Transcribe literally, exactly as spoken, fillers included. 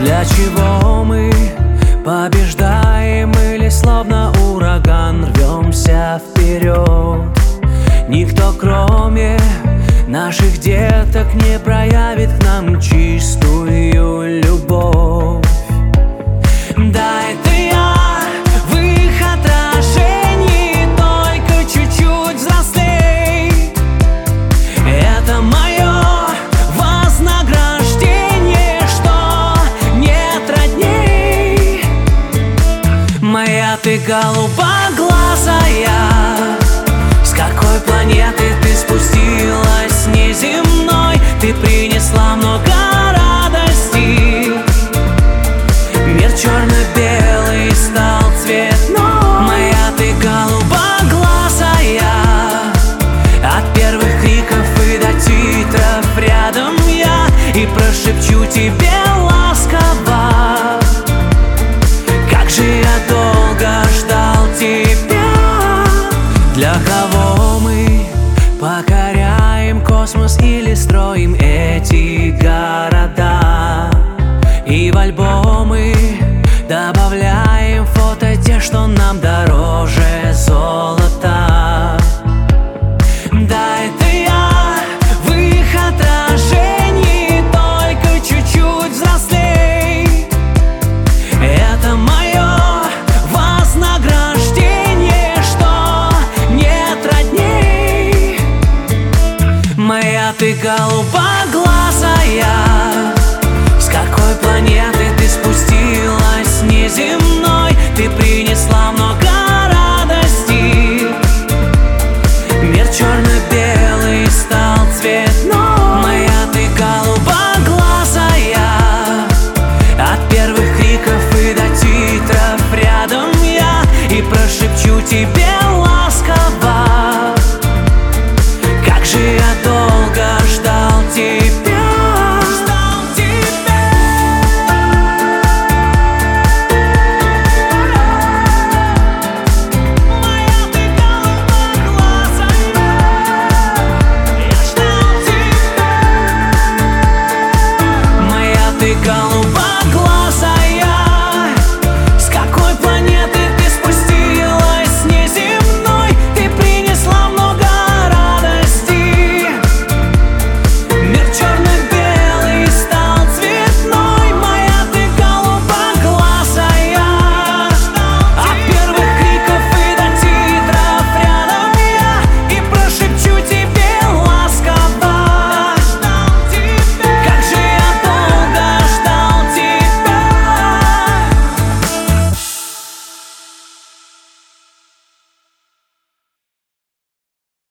Для чего мы побеждаем или словно ураган рвемся вперед? Никто, кроме наших деток, не проявит к нам чистую любовь. Да, это я в их отражении, только чуть-чуть взрослей. Это мое вознаграждение, что нет родней. Моя ты голубоглазая, с какой планеты ты спустилась неземной? Ты принесла много радости. Мир черно-белый стал цветной. Моя ты голубоглазая, от первых криков и до титров рядом я, и прошепчу тебе ласково: как же я долго ждал тебя. Для кого мы покоряем космос или строим эти города? И в альбомы добавляем фото те, что нам дороже золота. Да, это я в их отражении, только чуть-чуть взрослей. Это мое вознаграждение, что нет родней. Моя ты голубоглазая, с какой планеты ты спустилась неземной? Ты принесла много радости. Мир черно-белый стал цветной. Моя ты голубоглазая, от первых криков и до титров рядом я, и прошепчу тебе ласково: как же я долго ждал тебя. Ты